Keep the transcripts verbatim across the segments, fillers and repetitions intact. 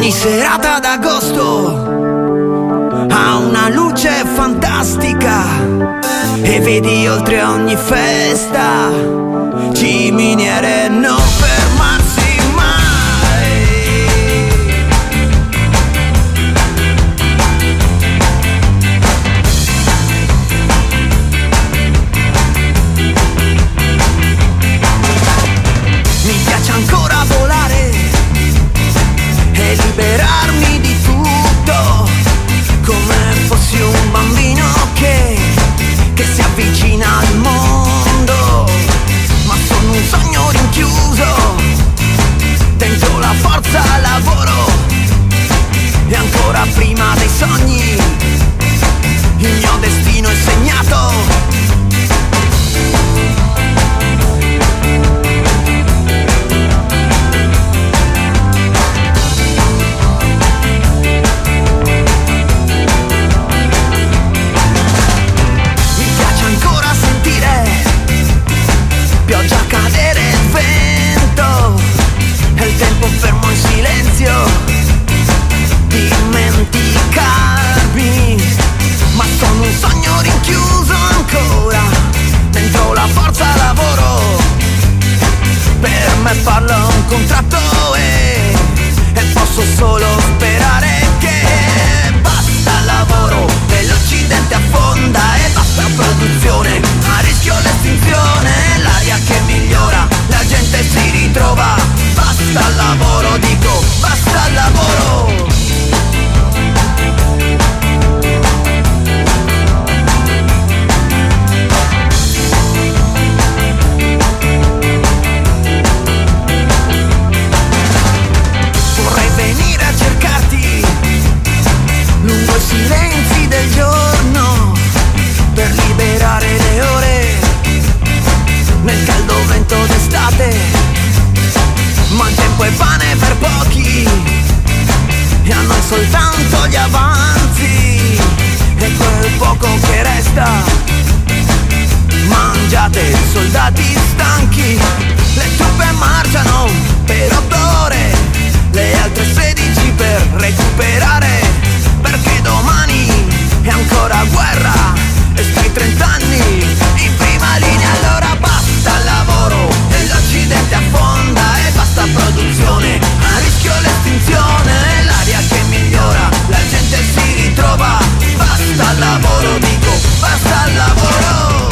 Ogni serata d'agosto ha una luce fantastica e vedi oltre ogni festa ciminiere non fermarsi mai. Mi piace ancora volare e liberarmi di tutto, come fossi un bambino che, che si avvicina al mondo. Ma sono un sogno rinchiuso dentro la forza lavoro, e ancora prima dei sogni il mio destino è segnato. Pioggia, cadere, il vento e il tempo fermo in silenzio, dimenticarmi. Ma sono un sogno rinchiuso ancora dentro la forza lavoro. Per me parla un contratto e, e posso solo sperare che basta lavoro e l'Occidente affonda, e basta produzione, a rischio l'estinzione, l'aria che migliora, la gente si ritrova. Basta al lavoro, dico, basta al lavoro. Vorrei venire a cercarti lungo i silenzi del giorno, per liberare le ore nel caldo vento d'estate. Ma il tempo è pane per pochi e a noi soltanto gli avanzi e quel poco che resta. Mangiate, soldati stanchi, le truppe marciano per otto ore, le altre sedici per recuperare, perché domani è ancora guerra e stai trent'anni in prima linea. Allora basta al lavoro e l'Occidente affonda, e basta produzione, a rischio l'estinzione, l'aria che migliora, la gente si ritrova. Basta al lavoro, dico, basta al lavoro.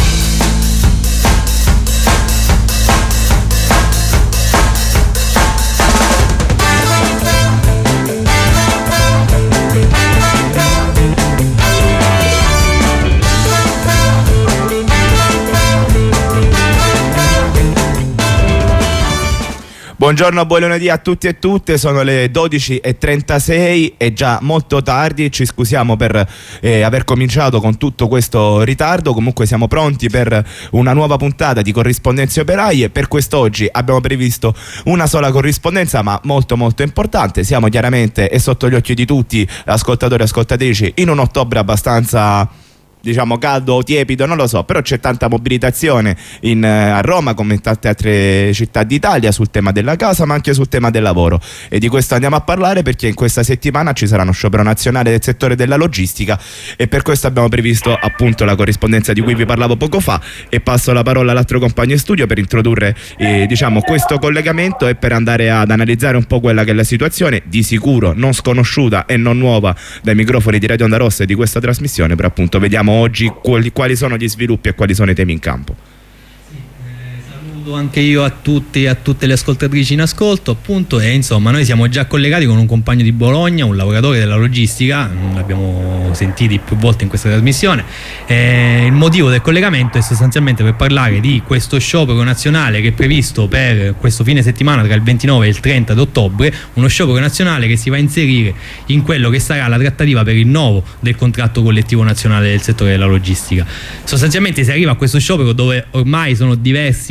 Buongiorno, buon lunedì a tutti e tutte, sono le dodici e trentasei, è già molto tardi, ci scusiamo per eh, aver cominciato con tutto questo ritardo. Comunque siamo pronti per una nuova puntata di Corrispondenze Operaie. Per quest'oggi abbiamo previsto una sola corrispondenza, ma molto molto importante. Siamo chiaramente e sotto gli occhi di tutti, ascoltatori e ascoltatrici, in un ottobre abbastanza, diciamo, caldo o tiepido, non lo so, però c'è tanta mobilitazione in, eh, a Roma come in tante altre città d'Italia sul tema della casa, ma anche sul tema del lavoro, e di questo andiamo a parlare perché in questa settimana ci sarà uno sciopero nazionale del settore della logistica, e per questo abbiamo previsto appunto la corrispondenza di cui vi parlavo poco fa. E passo la parola all'altro compagno in studio per introdurre eh, diciamo questo collegamento e per andare ad analizzare un po' quella che è la situazione, di sicuro non sconosciuta e non nuova dai microfoni di Radio Onda Rossa e di questa trasmissione, per appunto vediamo oggi quali, quali sono gli sviluppi e quali sono i temi in campo. Sì, eh, saluto anche io a tutti e a tutte le ascoltatrici in ascolto, appunto, e insomma noi siamo già collegati con un compagno di Bologna, un lavoratore della logistica, l'abbiamo sentiti più volte in questa trasmissione. Eh, il motivo del collegamento è sostanzialmente per parlare di questo sciopero nazionale che è previsto per questo fine settimana tra il ventinove e il trenta d'ottobre, uno sciopero nazionale che si va a inserire in quello che sarà la trattativa per il rinnovo del contratto collettivo nazionale del settore della logistica. Sostanzialmente si arriva a questo sciopero dove ormai sono diversi anni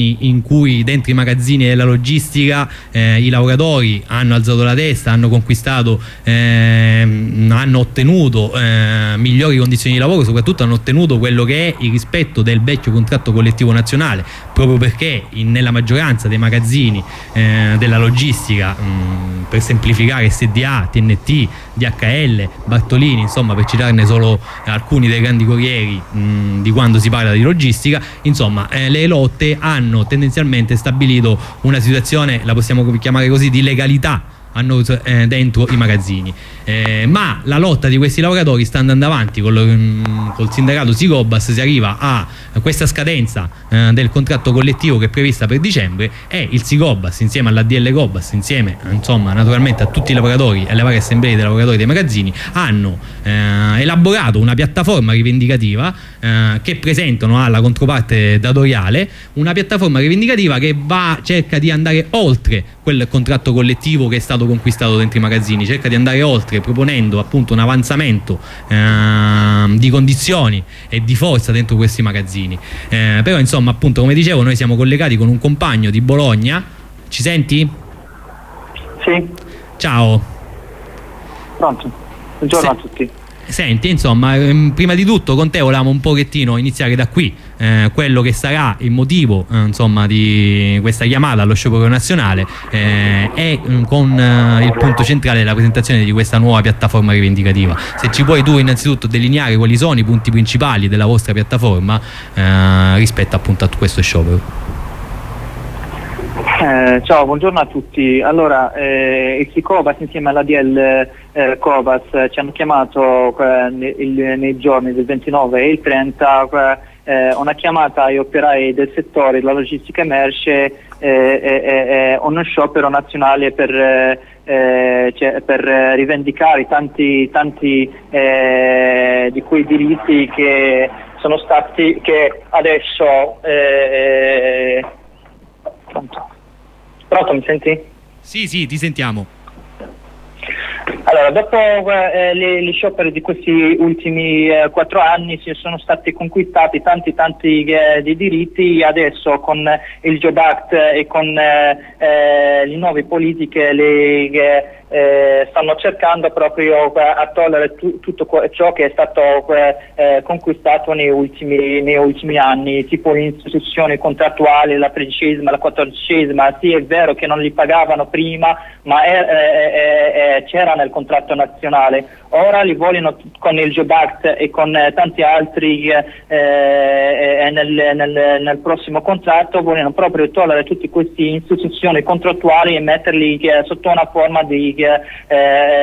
anni in cui dentro i magazzini della logistica eh, i lavoratori hanno alzato la testa, hanno conquistato, ehm, hanno ottenuto eh, migliori condizioni di lavoro, soprattutto hanno ottenuto quello che è il rispetto del vecchio contratto collettivo nazionale, proprio perché in, nella maggioranza dei magazzini eh, della logistica, mh, per semplificare S D A, T N T, D H L, Bartolini, insomma, per citarne solo alcuni dei grandi corrieri mh, di quando si parla di logistica, insomma eh, le lotte hanno tendenzialmente stabilito una situazione, la possiamo chiamare così, di legalità hanno eh, dentro i magazzini, eh, ma la lotta di questi lavoratori sta andando avanti col, mh, col sindacato Sigobas. Si arriva a questa scadenza eh, del contratto collettivo che è prevista per dicembre, e il Sigobas insieme all'A D L Cobas, insieme insomma naturalmente a tutti i lavoratori e alle varie assemblee dei lavoratori dei magazzini, hanno eh, elaborato una piattaforma rivendicativa eh, che presentano alla controparte datoriale, una piattaforma rivendicativa che va, cerca di andare oltre quel contratto collettivo che è stato conquistato dentro i magazzini, cerca di andare oltre proponendo appunto un avanzamento eh, di condizioni e di forza dentro questi magazzini. Eh, però insomma, appunto, come dicevo, noi siamo collegati con un compagno di Bologna. Ci senti? Sì. Ciao. Pronto. Buongiorno Se a tutti. Senti, insomma, ehm, prima di tutto con te volevamo un pochettino iniziare da qui, eh, quello che sarà il motivo eh, insomma di questa chiamata allo sciopero nazionale eh, e mh, con eh, il punto centrale della presentazione di questa nuova piattaforma rivendicativa. Se ci puoi tu innanzitutto delineare quali sono i punti principali della vostra piattaforma eh, rispetto appunto a questo sciopero. Eh, ciao, buongiorno a tutti. Allora, eh, il Sicobas insieme alla D L eh, Cobas eh, ci hanno chiamato eh, ne, il, nei giorni del ventinove e il trenta eh, una chiamata agli operai del settore della logistica e merce, eh, eh, eh, uno sciopero nazionale per, eh, cioè, per rivendicare tanti, tanti eh, di quei diritti che sono stati, che adesso eh, Pronto. Pronto, mi senti? Sì, sì, ti sentiamo. Allora, dopo eh, le, le scioperi di questi ultimi eh, quattro anni si sono stati conquistati tanti tanti eh, di diritti. Adesso con il Job Act e con eh, eh, le nuove politiche le, eh, eh, stanno cercando proprio eh, a togliere tu, tutto ciò che è stato eh, conquistato nei ultimi, nei ultimi anni, tipo l'istituzione contrattuale, la tredicesima, la quattordicesima. Sì, è vero che non li pagavano prima, ma è, è, è, c'era nel contratto nazionale. Ora li vogliono con il Job Act e con eh, tanti altri eh, eh, nel, nel, nel prossimo contratto, vogliono proprio togliere tutte queste istituzioni contrattuali e metterli eh, sotto una forma di eh, eh,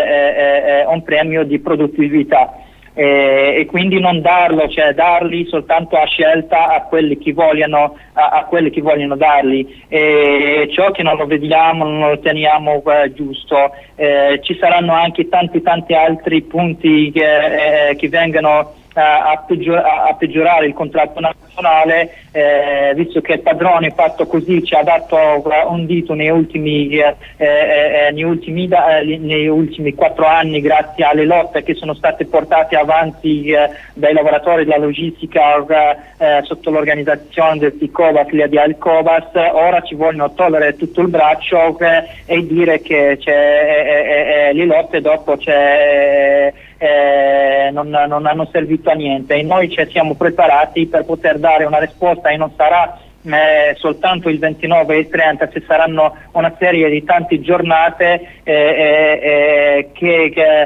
eh, un premio di produttività. Eh, e quindi non darlo, cioè darli soltanto a scelta a quelli che vogliono, a, a quelli che vogliono darli, e ciò che non lo vediamo, non lo teniamo eh, giusto. Eh, ci saranno anche tanti tanti altri punti che, eh, che vengono a, peggior a peggiorare il contratto nazionale, eh, visto che il padrone fatto così ci ha dato un dito nei ultimi, eh, eh, nei, ultimi eh, nei ultimi quattro anni, grazie alle lotte che sono state portate avanti eh, dai lavoratori della logistica eh, sotto l'organizzazione del Sicobas, l'A D L Cobas. Ora ci vogliono togliere tutto il braccio eh, e dire che c'è, eh, eh, le lotte dopo c'è Eh, non, non hanno servito a niente, e noi ci siamo preparati per poter dare una risposta, e non sarà eh, soltanto il ventinove e il trenta, ci saranno una serie di tante giornate eh, eh, che, che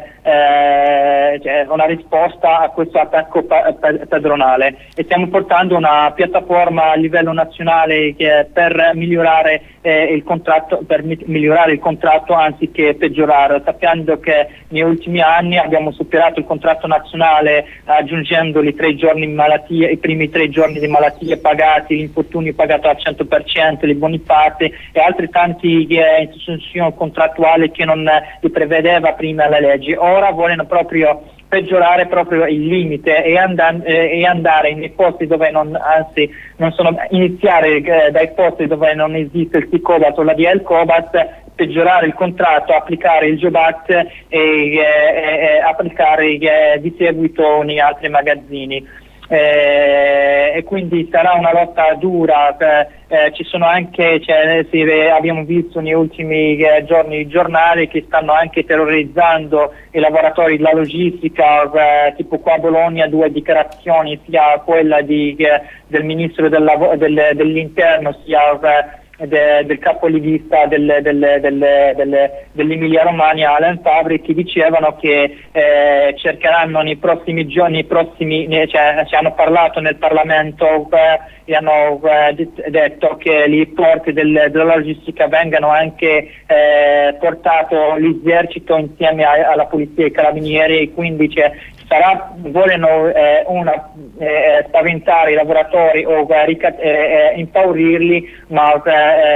eh, cioè una risposta a questo attacco pa padronale, e stiamo portando una piattaforma a livello nazionale che per migliorare eh, il contratto, per mi migliorare il contratto anziché peggiorare, sapendo che negli ultimi anni abbiamo superato il contratto nazionale aggiungendo i tre giorni di malattia, i primi tre giorni di malattia pagati, l'infortunio pagato al cento per cento, le bonifiche e altri tanti eh, istituzioni contrattuali che non li prevedeva prima la legge. Ora vogliono proprio peggiorare proprio il limite e, and eh, e andare nei posti dove non, anzi non sono, iniziare eh, dai posti dove non esiste il Sicobas o la D L Cobas, peggiorare il contratto, applicare il Job Act e eh, eh, applicare eh, di seguito nei altri magazzini. Eh, e e quindi sarà una lotta dura. Eh, eh, ci sono anche, cioè, sì, abbiamo visto negli ultimi eh, giorni i giornali che stanno anche terrorizzando i lavoratori della logistica, eh, tipo qua a Bologna due dichiarazioni, sia quella di, eh, del ministro del lav- del, dell'interno sia eh, De, del capolista del, del, del, del, dell'Emilia Romagna, Alan Fabri, che dicevano che eh, cercheranno nei prossimi giorni, nei prossimi, ne, cioè, ci hanno parlato nel Parlamento eh, e hanno eh, detto che i porti del, della logistica vengano anche eh, portato l'esercito insieme a, alla polizia e ai carabinieri, e quindi c'è sarà, vogliono eh, una, eh, spaventare i lavoratori o eh, ricat- eh, impaurirli, ma eh,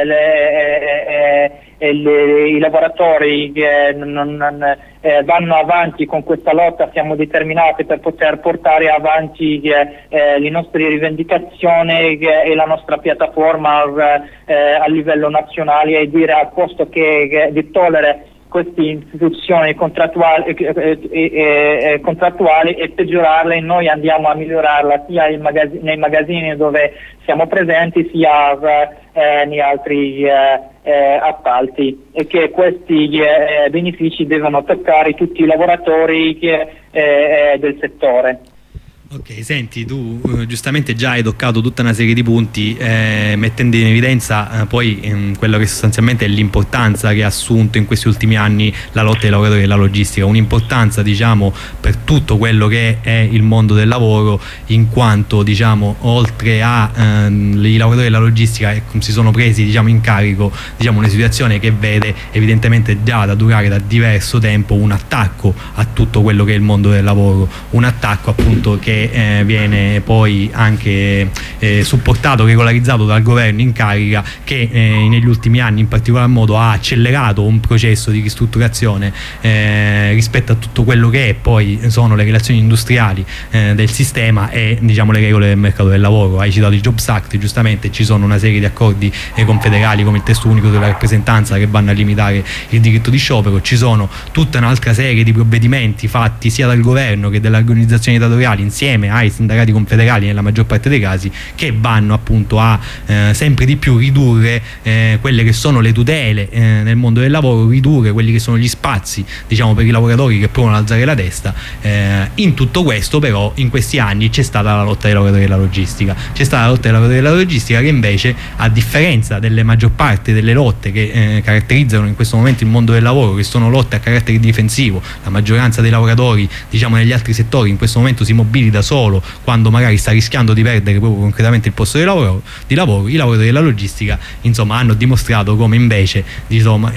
le, eh, le, i lavoratori eh, non, non, eh, vanno avanti con questa lotta. Siamo determinati per poter portare avanti eh, eh, le nostre rivendicazioni eh, e la nostra piattaforma eh, a livello nazionale, e dire al posto che eh, di togliere queste istituzioni contrattuali, eh, eh, eh, contrattuali e peggiorarle, noi andiamo a migliorarla sia in magaz- nei magazzini dove siamo presenti, sia eh, negli altri eh, eh, appalti, e che questi eh, benefici devono toccare tutti i lavoratori eh, eh, del settore. Ok, senti, tu eh, giustamente già hai toccato tutta una serie di punti, eh, mettendo in evidenza eh, poi ehm, quello che sostanzialmente è l'importanza che ha assunto in questi ultimi anni la lotta ai lavoratori della logistica, un'importanza, diciamo, per tutto quello che è il mondo del lavoro, in quanto, diciamo, oltre a ehm, i lavoratori della logistica eh, si sono presi, diciamo, in carico, diciamo, una situazione che vede evidentemente già da durare da diverso tempo un attacco a tutto quello che è il mondo del lavoro, un attacco appunto che Eh, viene poi anche eh, supportato, regolarizzato dal governo in carica, che eh, negli ultimi anni in particolar modo ha accelerato un processo di ristrutturazione eh, rispetto a tutto quello che è poi sono le relazioni industriali eh, del sistema e, diciamo, le regole del mercato del lavoro. Hai citato il Jobs Act, giustamente ci sono una serie di accordi eh, confederali come il testo unico della rappresentanza che vanno a limitare il diritto di sciopero, ci sono tutta un'altra serie di provvedimenti fatti sia dal governo che dalle organizzazioni datoriali insieme ai sindacati confederali nella maggior parte dei casi, che vanno appunto a eh, sempre di più ridurre eh, quelle che sono le tutele eh, nel mondo del lavoro, ridurre quelli che sono gli spazi, diciamo, per i lavoratori che provano ad alzare la testa. Eh, in tutto questo però in questi anni c'è stata la lotta dei lavoratori della logistica, c'è stata la lotta dei lavoratori della logistica che invece, a differenza delle maggior parte delle lotte che eh, caratterizzano in questo momento il mondo del lavoro, che sono lotte a carattere difensivo, la maggioranza dei lavoratori, diciamo, negli altri settori in questo momento si mobilita solo quando magari sta rischiando di perdere proprio concretamente il posto di lavoro, di lavoro. I lavoratori della logistica, insomma, hanno dimostrato come invece, insomma,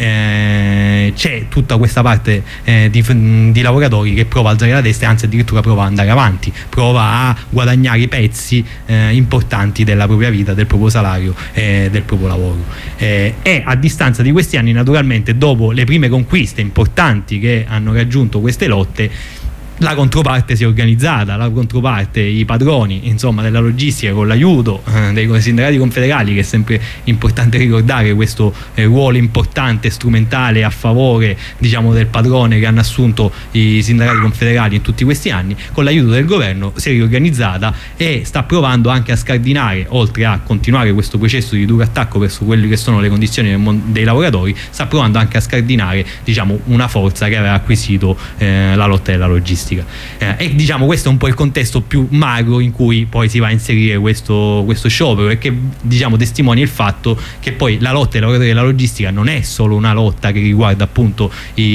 eh, c'è tutta questa parte eh, di, di lavoratori che prova a alzare la testa e anzi addirittura prova ad andare avanti, prova a guadagnare i pezzi eh, importanti della propria vita, del proprio salario e eh, del proprio lavoro. Eh, e a distanza di questi anni, naturalmente, dopo le prime conquiste importanti che hanno raggiunto queste lotte, la controparte si è organizzata, la controparte, i padroni, insomma, della logistica, con l'aiuto eh, dei sindacati confederali, che è sempre importante ricordare questo eh, ruolo importante e strumentale a favore, diciamo, del padrone che hanno assunto i sindacati confederali in tutti questi anni. Con l'aiuto del governo si è riorganizzata e sta provando anche a scardinare, oltre a continuare questo processo di duro attacco verso quelle che sono le condizioni del mon- dei lavoratori, sta provando anche a scardinare, diciamo, una forza che aveva acquisito eh, la lotta della logistica. Eh, e, diciamo, questo è un po' il contesto più magro in cui poi si va a inserire questo, questo sciopero, e che, diciamo, testimonia il fatto che poi la lotta ai lavoratori della logistica non è solo una lotta che riguarda appunto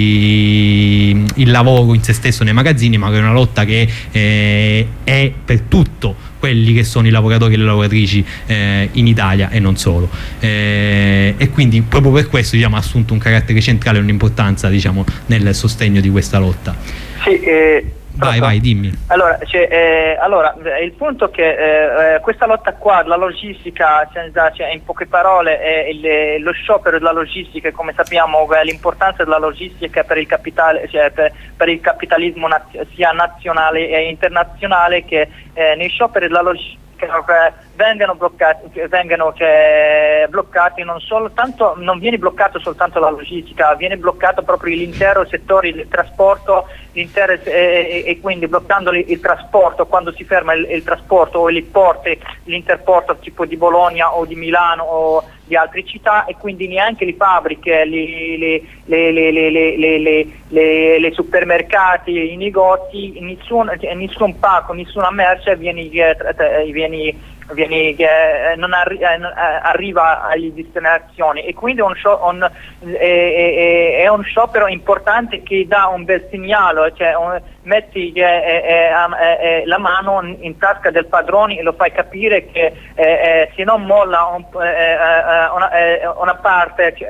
i, il lavoro in se stesso nei magazzini, ma che è una lotta che eh, è per tutto quelli che sono i lavoratori e le lavoratrici eh, in Italia e non solo, eh, e quindi proprio per questo, diciamo, ha assunto un carattere centrale e un'importanza, diciamo, nel sostegno di questa lotta. Sì, eh, vai, vai, dimmi. Allora, cioè, eh, allora, il punto è che eh, questa lotta qua, la logistica, cioè, in poche parole, è il, lo sciopero della logistica, come sappiamo, l'importanza della logistica per il capitale, cioè per, per il capitalismo naz- sia nazionale e internazionale, che eh, nei scioperi della logistica logistica eh, vengano bloccati, vengano cioè, bloccati non soltanto, non viene bloccato soltanto la logistica, viene bloccato proprio l'intero settore del trasporto, l'intero, eh, e quindi bloccando il, il trasporto, quando si ferma il, il trasporto o il porte, l'interporto tipo di Bologna o di Milano o di altre città, e quindi neanche le fabbriche, le, le, le, le, le, le, le, le, le supermercati, i negozi, nessun, nessun pacco, nessuna merce viene, viene, viene, non arri, arriva alle destinazioni, e quindi è un, show, un, è, è un sciopero importante che dà un bel segnale, cioè un, metti eh, eh, eh, la mano in tasca del padrone e lo fai capire che eh, eh, se non molla un, eh, una, eh, una parte cioè,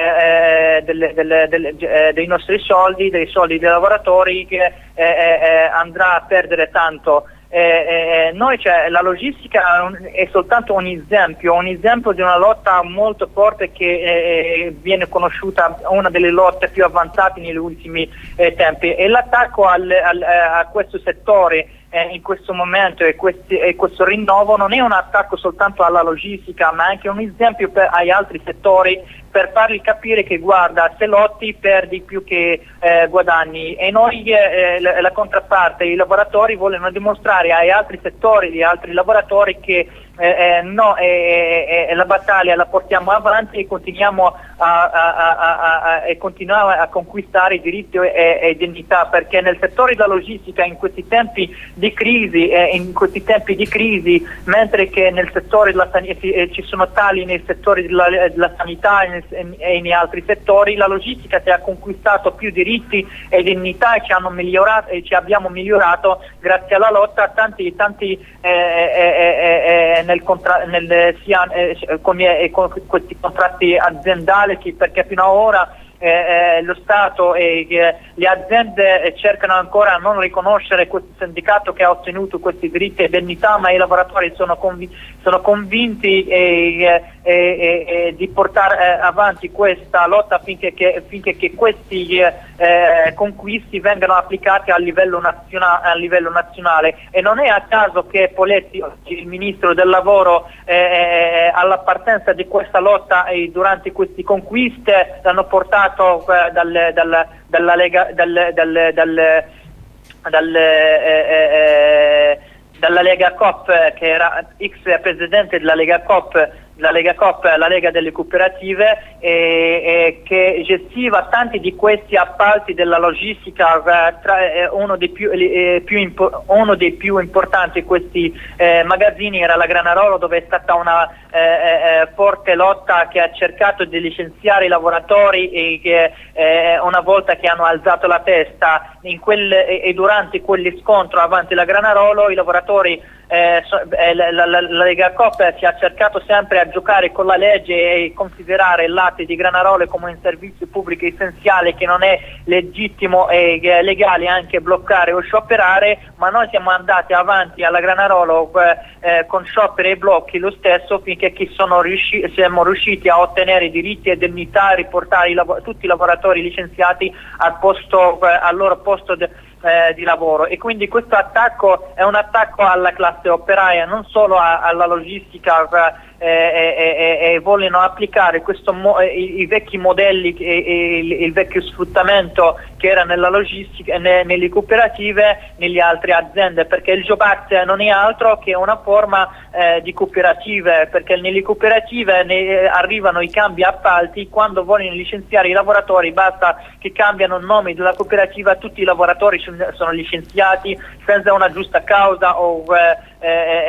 eh, delle, delle, delle, eh, dei nostri soldi, dei soldi dei lavoratori, che eh, eh, andrà a perdere tanto. Eh, eh, noi, cioè, la logistica è soltanto un esempio, un esempio di una lotta molto forte che eh, viene conosciuta, una delle lotte più avanzate negli ultimi eh, tempi, e l'attacco al, al, a questo settore eh, in questo momento e, questi, e questo rinnovo non è un attacco soltanto alla logistica, ma anche un esempio per, agli altri settori, per fargli capire che guarda, se lotti perdi più che eh, guadagni, e noi eh, la, la controparte, i lavoratori vogliono dimostrare agli altri settori, agli altri lavoratori che eh, eh, no, eh, eh, la battaglia la portiamo avanti e continuiamo a, a, a, a, a, e continuiamo a conquistare i diritti e, e dignità, perché nel settore della logistica in questi tempi di crisi, eh, in questi tempi di crisi, mentre che nel settore della sanità eh, ci sono tagli nel settore della, della sanità e in altri settori, la logistica ci ha conquistato più diritti e dignità e ci hanno migliorato e ci abbiamo migliorato grazie alla lotta a tanti tanti eh, eh, eh, nel contra- nel, sia, eh, con, eh, con questi contratti aziendali, che, perché fino ad ora Eh, eh, lo Stato e eh, le aziende eh, cercano ancora a non riconoscere questo sindacato che ha ottenuto questi diritti e dignità, ma i lavoratori sono, convi- sono convinti eh, eh, eh, eh, di portare eh, avanti questa lotta affinché che, finché che questi eh, eh, conquisti vengano applicati a livello, naziona- a livello nazionale. E non è a caso che Poletti, il ministro del lavoro, eh, eh, alla partenza di questa lotta e durante queste conquiste l'hanno portato Dal, dal, dalla Lega, dal, dal, dal, dal, eh, eh, dalla Lega Coop, che era ex presidente della Lega Coop, la Lega Coop, la Lega delle Cooperative, e, e che gestiva tanti di questi appalti della logistica, tra, eh, uno, dei più, eh, più impo- uno dei più importanti questi eh, magazzini era la Granarolo, dove è stata una eh, eh, forte lotta che ha cercato di licenziare i lavoratori, e che eh, una volta che hanno alzato la testa in quel, e, e durante quegli scontri avanti la Granarolo, i lavoratori Eh, so, eh, la, la, la Lega Coop si ha cercato sempre a giocare con la legge e considerare il latte di Granarolo come un servizio pubblico essenziale, che non è legittimo e eh, legale anche bloccare o scioperare, ma noi siamo andati avanti alla Granarolo eh, eh, con scioperi e blocchi lo stesso, finché chi sono riusci- siamo riusciti a ottenere diritti e dignità, riportare i lav- tutti i lavoratori licenziati al, posto, eh, al loro posto de- Eh, di lavoro. E quindi questo attacco è un attacco alla classe operaia, non solo a, alla logistica, eh, eh, eh, eh, vogliono applicare questo mo- eh, i, i vecchi modelli e eh, il, il vecchio sfruttamento che era nella logistica, ne, nelle cooperative, nelle altre aziende, perché il Job Act non è altro che una forma eh, di cooperative, perché nelle cooperative ne, arrivano i cambi appalti, quando vogliono licenziare i lavoratori basta che cambiano il nome della cooperativa, tutti i lavoratori sono licenziati senza una giusta causa o eh,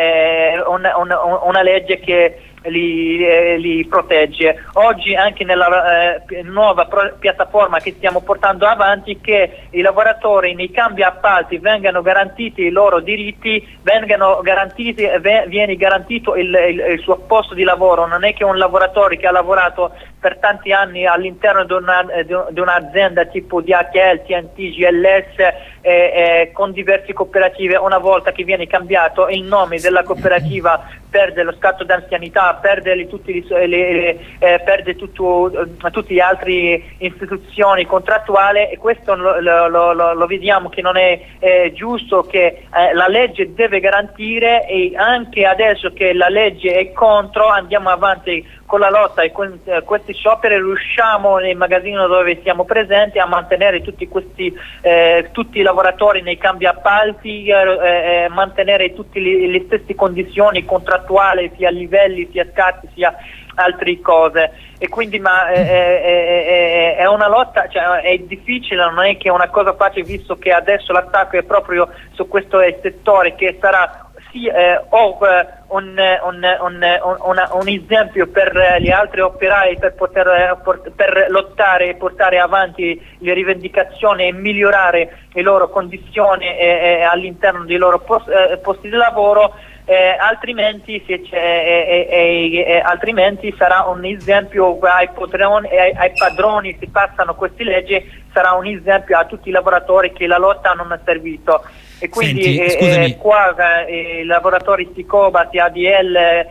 eh, una, una, una legge che li, eh, li protegge. Oggi anche nella eh, nuova pro- piattaforma che stiamo portando avanti, che i lavoratori nei cambi appalti vengano garantiti i loro diritti, vengano garantiti, v- viene garantito il, il, il suo posto di lavoro. Non è che un lavoratore che ha lavorato per tanti anni all'interno di, una, di un'azienda tipo D H L, T N T, G L S, eh, eh, con diverse cooperative. Una volta che viene cambiato il nome della cooperativa perde lo scatto d'anzianità, perde le, tutti, le, le, eh, perde tutto, eh, tutte le altre istituzioni contrattuali, e questo lo, lo, lo, lo vediamo che non è eh, giusto, che eh, la legge deve garantire, e anche adesso che la legge è contro andiamo avanti con la lotta e con eh, questi scioperi riusciamo nei magazzini dove siamo presenti a mantenere tutti questi eh, tutti i lavoratori nei cambi appalti, eh, eh, mantenere tutte le, le stesse condizioni contrattuali, sia livelli, sia scatti, sia altre cose. E quindi ma è, è, è, è una lotta, cioè, è difficile, non è che è una cosa facile, visto che adesso l'attacco è proprio su questo settore, che sarà sì, eh, o eh, un, un, un, un, un esempio per gli altri operai per poter per lottare e portare avanti le rivendicazioni e migliorare le loro condizioni eh, eh, all'interno dei loro post, eh, posti di lavoro. Eh, altrimenti, se c'è, eh, eh, eh, altrimenti sarà un esempio ai, padroni, ai, ai padroni, se passano queste leggi, sarà un esempio a tutti i lavoratori che la lotta non ha servito. E quindi Senti, eh, eh, qua eh, i lavoratori Sicobati, A D L, eh,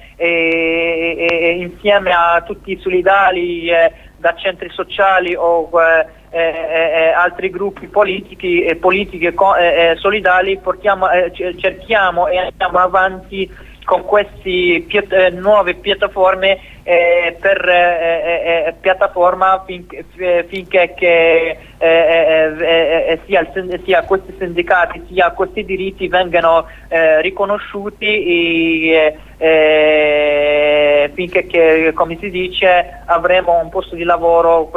eh, insieme a tutti i solidali eh, da centri sociali o eh, eh, altri gruppi politici e politiche eh, solidali, portiamo, eh, cerchiamo e andiamo avanti con queste piat- eh, nuove piattaforme eh, per eh, eh, piattaforma fin- finché che, eh, eh, eh, sia, il, sia questi sindacati sia questi diritti vengano eh, riconosciuti e eh, finché che, come si dice, avremo un posto di lavoro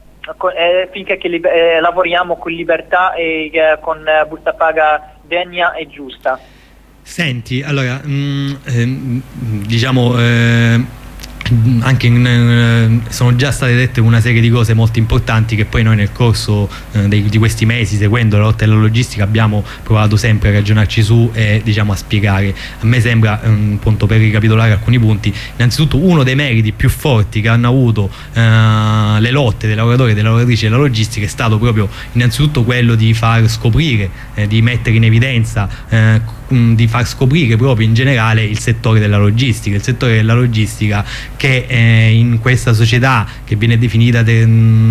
eh, finché che li- eh, lavoriamo con libertà e eh, con eh, busta paga degna e giusta. Senti, allora, mh, eh, diciamo, eh, anche in, eh, sono già state dette una serie di cose molto importanti che poi noi nel corso eh, dei, di questi mesi, seguendo la lotta alla logistica, abbiamo provato sempre a ragionarci su e diciamo a spiegare. A me sembra, um, appunto, per ricapitolare alcuni punti, innanzitutto uno dei meriti più forti che hanno avuto eh, le lotte dei lavoratori e delle lavoratrici della logistica è stato proprio innanzitutto quello di far scoprire, eh, di mettere in evidenza, eh, di far scoprire proprio in generale il settore della logistica, il settore della logistica che eh, in questa società che viene definita de,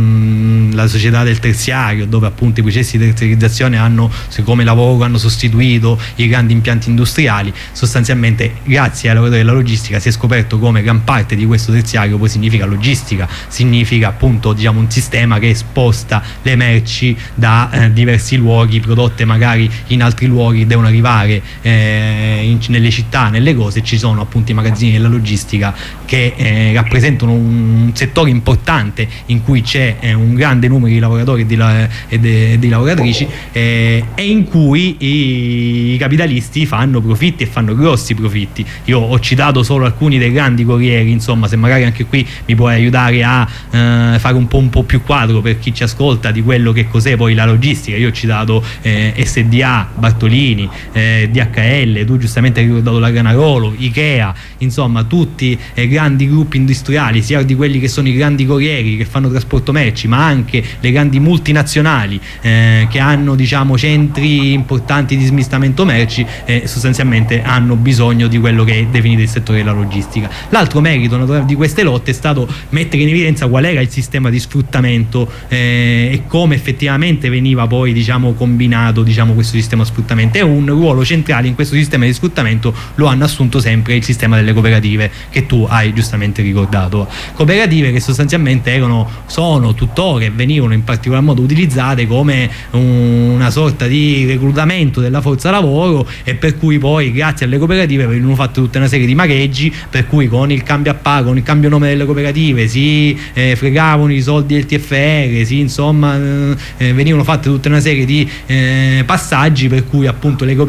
mh, la società del terziario, dove appunto i processi di terziarizzazione hanno come lavoro hanno sostituito i grandi impianti industriali, sostanzialmente grazie ai lavoratori della logistica si è scoperto come gran parte di questo terziario poi significa logistica, significa appunto diciamo un sistema che sposta le merci da eh, diversi luoghi, prodotte magari in altri luoghi, devono arrivare Eh, in, nelle città, nelle cose. Ci sono appunto i magazzini della logistica che eh, rappresentano un settore importante in cui c'è eh, un grande numero di lavoratori e di, la, e de, di lavoratrici eh, e in cui i, i capitalisti fanno profitti e fanno grossi profitti. Io ho citato solo alcuni dei grandi corrieri, insomma, se magari anche qui mi puoi aiutare a eh, fare un po', un po' più quadro per chi ci ascolta di quello che cos'è poi la logistica. Io ho citato eh, S D A, Bartolini, eh, D H L, tu giustamente hai ricordato la Granarolo, Ikea, insomma tutti eh, grandi gruppi industriali, sia di quelli che sono i grandi corrieri che fanno trasporto merci, ma anche le grandi multinazionali eh, che hanno diciamo centri importanti di smistamento merci, eh, sostanzialmente hanno bisogno di quello che è definito il settore della logistica. L'altro merito di queste lotte è stato mettere in evidenza qual era il sistema di sfruttamento eh, e come effettivamente veniva poi diciamo combinato diciamo questo sistema di sfruttamento. È un ruolo centrale in questo sistema di sfruttamento lo hanno assunto sempre il sistema delle cooperative, che tu hai giustamente ricordato. Cooperative che sostanzialmente erano, sono tuttora e venivano in particolar modo utilizzate come una sorta di reclutamento della forza lavoro, e per cui poi grazie alle cooperative venivano fatte tutta una serie di mareggi, per cui con il cambio a pago, con il cambio nome delle cooperative si eh, fregavano i soldi del T F R, si, insomma eh, venivano fatte tutta una serie di eh, passaggi per cui appunto le cooperative per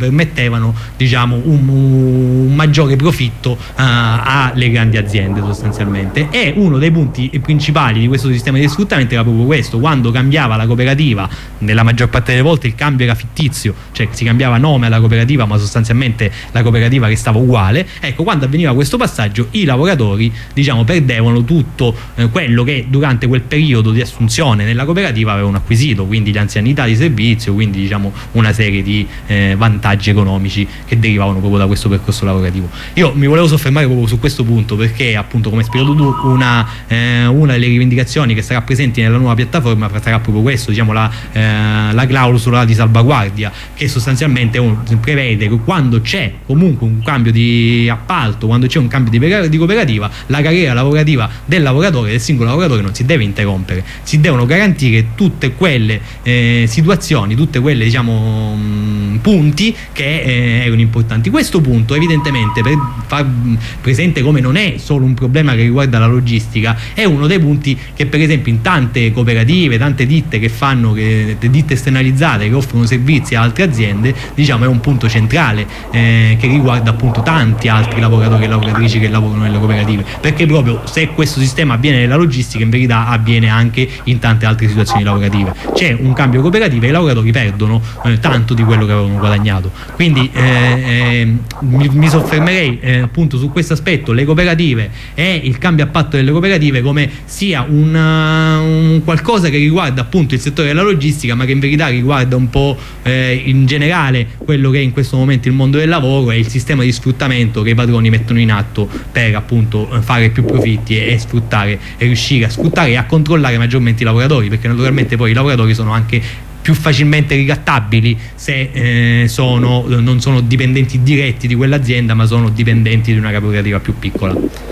permettevano, diciamo, un, un maggiore profitto uh, alle grandi aziende sostanzialmente. E uno dei punti principali di questo sistema di sfruttamento era proprio questo: quando cambiava la cooperativa, nella maggior parte delle volte il cambio era fittizio, cioè si cambiava nome alla cooperativa ma sostanzialmente la cooperativa restava uguale. Ecco, quando avveniva questo passaggio i lavoratori, diciamo, perdevano tutto eh, quello che durante quel periodo di assunzione nella cooperativa avevano acquisito, quindi l'anzianità di servizio, quindi diciamo una serie di eh, vantaggi economici che derivavano proprio da questo percorso lavorativo. Io mi volevo soffermare proprio su questo punto perché, appunto, come hai spiegato tu, una, eh, una delle rivendicazioni che sarà presente nella nuova piattaforma sarà proprio questo, diciamo, la, eh, la clausola di salvaguardia, che sostanzialmente un, prevede che quando c'è comunque un cambio di appalto, quando c'è un cambio di, di cooperativa, la carriera lavorativa del lavoratore, del singolo lavoratore, non si deve interrompere, si devono garantire tutte quelle eh, situazioni, tutte quelle, diciamo, mh, punti che eh, erano importanti. Questo punto evidentemente, per far presente come non è solo un problema che riguarda la logistica, è uno dei punti che per esempio in tante cooperative, tante ditte che fanno, che, ditte esternalizzate che offrono servizi a altre aziende, diciamo, è un punto centrale eh, che riguarda appunto tanti altri lavoratori e lavoratrici che lavorano nelle cooperative, perché proprio se questo sistema avviene nella logistica, in verità avviene anche in tante altre situazioni lavorative. C'è un cambio cooperativo e i lavoratori perdono eh, tanto di quello che avevano guadagnato. Quindi eh, eh, mi, mi soffermerei eh, appunto su questo aspetto, le cooperative e il cambio appalto delle cooperative, come sia una, un qualcosa che riguarda appunto il settore della logistica, ma che in verità riguarda un po' eh, in generale quello che è in questo momento il mondo del lavoro e il sistema di sfruttamento che i padroni mettono in atto per appunto fare più profitti e, e sfruttare e riuscire a sfruttare e a controllare maggiormente i lavoratori, perché naturalmente poi i lavoratori sono anche più facilmente ricattabili se eh, sono, non sono dipendenti diretti di quell'azienda, ma sono dipendenti di una cooperativa più piccola.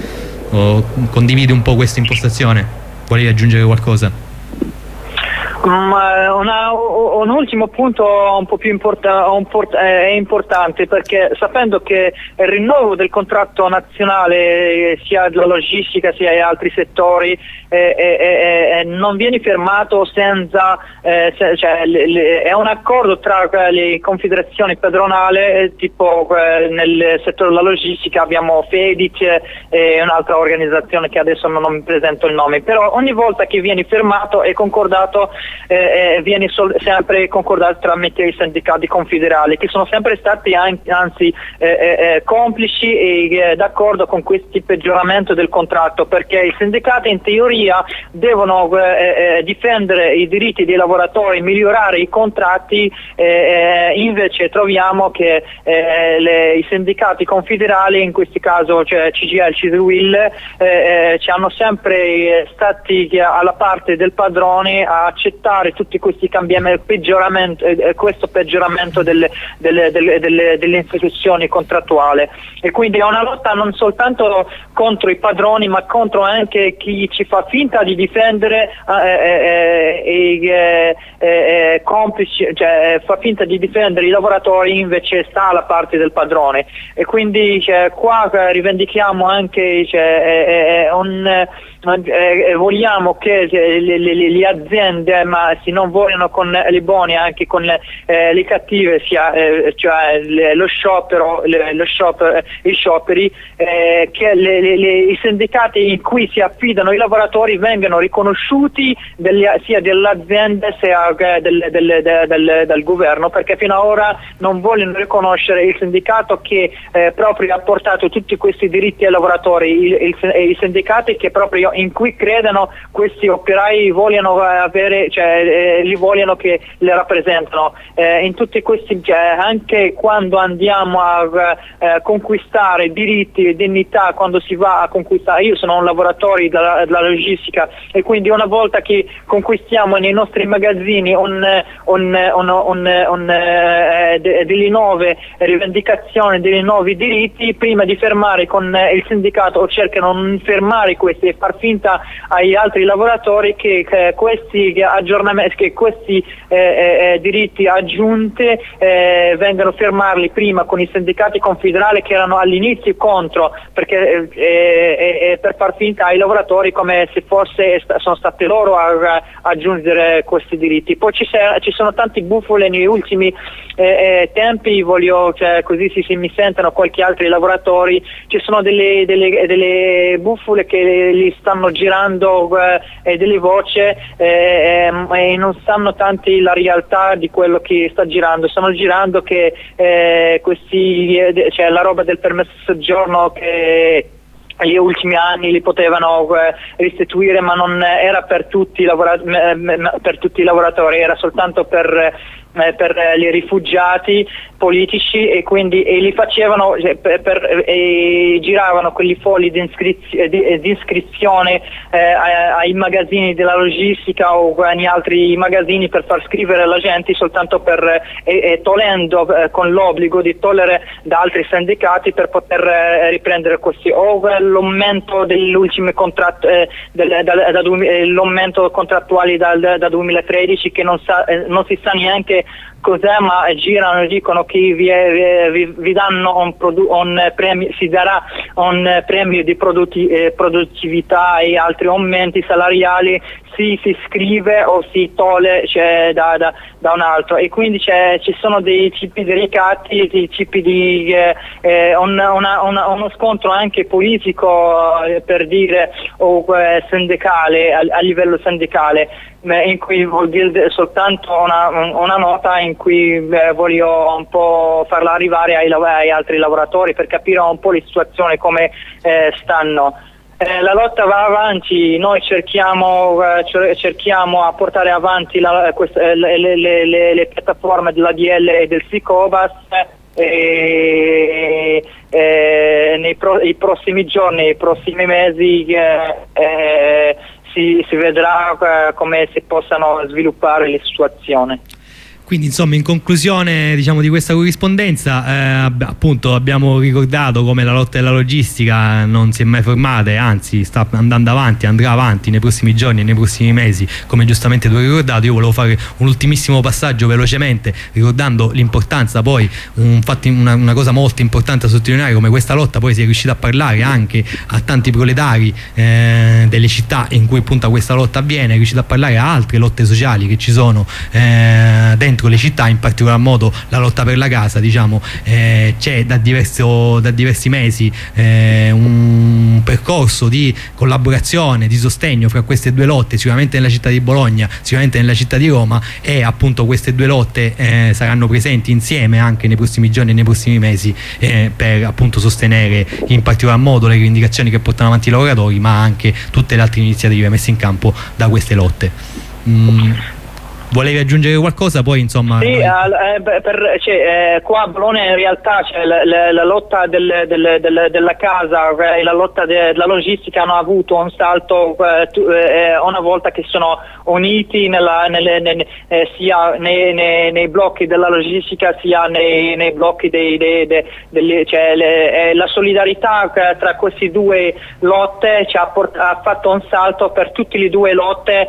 Oh, condividi un po' questa impostazione? Volevi aggiungere qualcosa? Ma una, un ultimo punto un po' più importa, un port, è importante, perché sapendo che il rinnovo del contratto nazionale sia della logistica sia di altri settori eh, eh, eh, non viene firmato senza eh, se, cioè, le, le, è un accordo tra le confederazioni padronali, eh, tipo eh, nel settore della logistica abbiamo Fedic e eh, un'altra organizzazione che adesso non mi presento il nome, però ogni volta che viene firmato e concordato Eh, eh, viene sol- sempre concordato tramite i sindacati confederali, che sono sempre stati an- anzi eh, eh, complici e eh, d'accordo con questi peggioramenti del contratto, perché i sindacati in teoria devono eh, eh, difendere i diritti dei lavoratori, migliorare i contratti, eh, eh, invece troviamo che eh, le, i sindacati confederali, in questo caso cioè C G I L, C I S W I L, eh, eh, ci hanno sempre stati alla parte del padrone a accettare tutti questi cambiamenti, peggioramento, eh, questo peggioramento delle, delle, delle, delle, delle istituzioni contrattuali, e quindi è una lotta non soltanto contro i padroni ma contro anche chi ci fa finta di difendere eh, eh, eh, eh, complici, cioè fa finta di difendere i lavoratori, invece sta alla parte del padrone, e quindi cioè, qua rivendichiamo anche cioè, eh, un Eh, vogliamo che le, le, le aziende, ma se non vogliono con le buone anche con le, eh, le cattive, sia eh, cioè le, lo sciopero, le, lo sciopero, i scioperi, eh, che le, le, le, i sindacati in cui si affidano i lavoratori vengano riconosciuti delle, sia dell'azienda sia eh, del, del, del, del, del governo, perché fino ad ora non vogliono riconoscere il sindacato che eh, proprio ha portato tutti questi diritti ai lavoratori, il, il, i sindacati che proprio in cui credono questi operai vogliono avere, cioè eh, li vogliono che le rappresentano eh, in tutti questi, cioè, anche quando andiamo a eh, conquistare diritti e dignità, quando si va a conquistare, io sono un lavoratore della, della logistica, e quindi una volta che conquistiamo nei nostri magazzini un, un, un, un, un, eh, de, delle nuove rivendicazioni, dei nuovi diritti, prima di fermare con il sindacato o cercano di non fermare questi e far finta agli altri lavoratori che, che questi aggiornamenti, che questi eh, eh, diritti aggiunti eh, vengano firmarli prima con i sindacati confederali che erano all'inizio contro, perché eh, eh, eh, per far finta ai lavoratori come se fosse sono stati loro a, a aggiungere questi diritti. Poi ci, ci sono tanti bufoli negli ultimi eh, eh, tempi, voglio, cioè, così si, si mi sentono qualche altri lavoratori, ci sono delle, delle, delle bufole che li stanno girando e eh, delle voci eh, eh, e non sanno tanti la realtà di quello che sta girando. Stanno girando che eh, questi, eh, cioè la roba del permesso di soggiorno che negli ultimi anni li potevano eh, restituire, ma non era per tutti, i lavora- per tutti i lavoratori, era soltanto per, eh, per i rifugiati politici, e quindi e li facevano eh, per, per, e giravano quelli fogli di, iscriz- di, di iscrizione eh, ai magazzini della logistica o in altri magazzini per far scrivere la gente soltanto per eh, eh, togliendo eh, con l'obbligo di togliere da altri sindacati per poter eh, riprendere questi o l'aumento degli ultimi contratti eh, del, da, da, da, l'aumento contrattuali dal, da duemilatredici che non, sa, eh, non si sa neanche cos'è, ma girano e dicono che vi, vi, vi danno un, produ- un premio, si darà un premio di produtti, eh, produttività e altri aumenti salariali, si, si scrive o si toglie cioè, da, da, da un altro, e quindi c'è, ci sono dei tipi di ricatti, dei tipi di eh, eh, un, una, una, uno scontro anche politico eh, per dire o eh, sindacale a, a livello sindacale, in cui vuol dire soltanto una, una nota in cui eh, voglio un po' farla arrivare ai, ai altri lavoratori per capire un po' la situazione come eh, stanno. Eh, la lotta va avanti, noi cerchiamo, eh, cerchiamo a portare avanti la, queste, le, le, le, le piattaforme della D L e del Sicobas e, e nei pro, i prossimi giorni, nei prossimi mesi eh, eh, si, si vedrà eh, come si possano sviluppare le situazioni. Quindi insomma in conclusione diciamo di questa corrispondenza eh, appunto abbiamo ricordato come la lotta della logistica non si è mai fermata e anzi sta andando avanti, andrà avanti nei prossimi giorni e nei prossimi mesi, come giustamente tu hai ricordato. Io volevo fare un ultimissimo passaggio velocemente ricordando l'importanza poi, un, infatti una, una cosa molto importante a sottolineare, come questa lotta poi si è riuscita a parlare anche a tanti proletari eh, delle città in cui appunto questa lotta avviene, è riuscita a parlare a altre lotte sociali che ci sono eh, dentro le città, in particolar modo la lotta per la casa, diciamo eh, c'è da, diverso, da diversi mesi eh, un percorso di collaborazione, di sostegno fra queste due lotte, sicuramente nella città di Bologna, sicuramente nella città di Roma, e appunto queste due lotte eh, saranno presenti insieme anche nei prossimi giorni e nei prossimi mesi eh, per appunto sostenere in particolar modo le rivendicazioni che portano avanti i lavoratori, ma anche tutte le altre iniziative messe in campo da queste lotte. mm. Volevi aggiungere qualcosa poi insomma? Sì, eh, per, cioè, eh, qua a Bologna in realtà c'è la, la, la lotta del, del, del, della casa e la lotta della logistica hanno avuto un salto eh, tu, eh, una volta che sono uniti nella, nelle, nelle, eh, sia nei, nei, nei blocchi della logistica sia nei, nei blocchi dei, dei, dei, dei cioè, le, eh, la solidarietà tra queste due lotte ci ha, port- ha fatto un salto per tutte le due lotte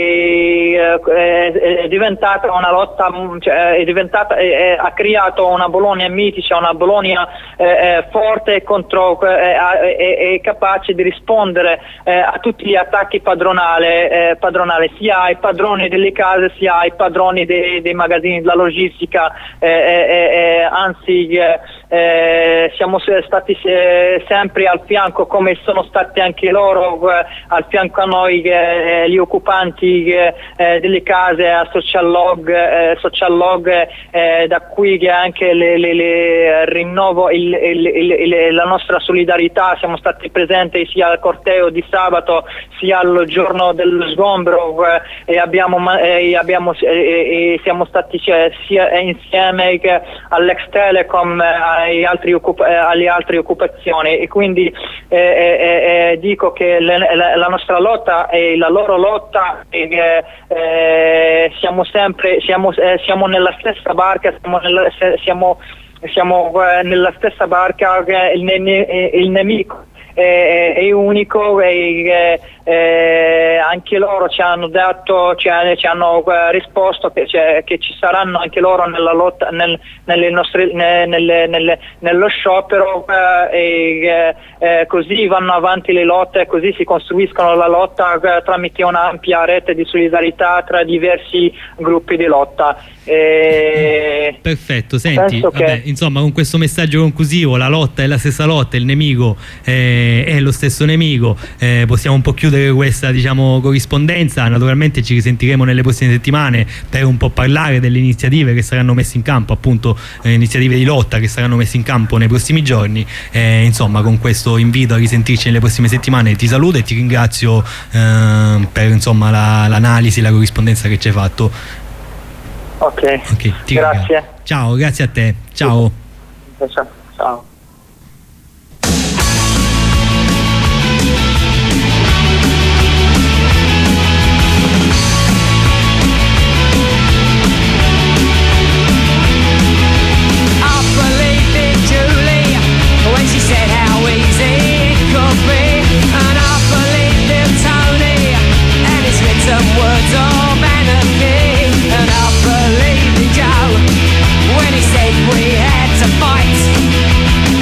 e eh, è diventata una lotta, cioè, è diventata, è, è, ha creato una Bologna mitica, una Bologna eh, forte contro e eh, capace di rispondere eh, a tutti gli attacchi padronali, eh, padronali, sia ai padroni delle case sia ai padroni dei, dei magazzini della logistica, eh, eh, eh, anzi eh, eh, siamo stati eh, sempre al fianco, come sono stati anche loro eh, al fianco a noi, eh, gli occupanti eh, delle case, Social Log, eh, Social Log eh, da qui che anche le, le, le rinnovo il, il, il, il, la nostra solidarietà, siamo stati presenti sia al corteo di sabato sia al giorno dello sgombro eh, e abbiamo, eh, abbiamo eh, e siamo stati cioè, sia insieme che all'ex Telecom eh, ai altri occup- eh, alle altre occupazioni, e quindi eh, eh, eh, dico che le, la, la nostra lotta e la loro lotta eh, eh, siamo sempre siamo, eh, siamo nella stessa barca, siamo nella, siamo, siamo eh, nella stessa barca, eh, il, ne, il nemico è, è unico e eh, anche loro ci hanno detto, ci, ci hanno eh, risposto che, cioè, che ci saranno anche loro nella lotta, nel, nelle nostre, ne, nelle, nelle, nello sciopero, eh, e eh, così vanno avanti le lotte, così si costruiscono la lotta eh, tramite un'ampia rete di solidarietà tra diversi gruppi di lotta. E perfetto, senti, che... vabbè, insomma, con questo messaggio conclusivo, la lotta è la stessa lotta, il nemico eh, è lo stesso nemico, eh, possiamo un po' chiudere questa, diciamo, corrispondenza. Naturalmente ci risentiremo nelle prossime settimane per un po' parlare delle iniziative che saranno messe in campo, appunto eh, iniziative di lotta che saranno messe in campo nei prossimi giorni. Eh, insomma, con questo invito a risentirci nelle prossime settimane ti saluto e ti ringrazio eh, per, insomma, la, l'analisi, la corrispondenza che ci hai fatto. Ok, okay, ti grazie. Ringrazio. Ciao, grazie a te. Ciao. Ciao. Ciao. When he said we had to fight,